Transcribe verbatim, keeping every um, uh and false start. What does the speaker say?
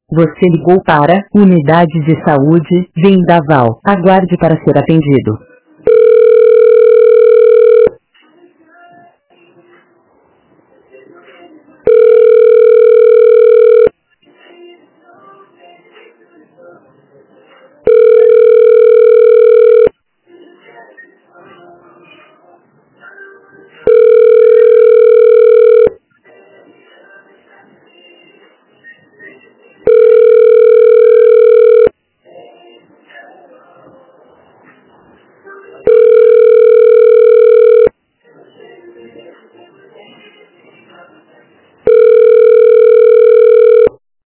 Você ligou para Unidade de Saúde Vendaval. Aguarde para ser atendido.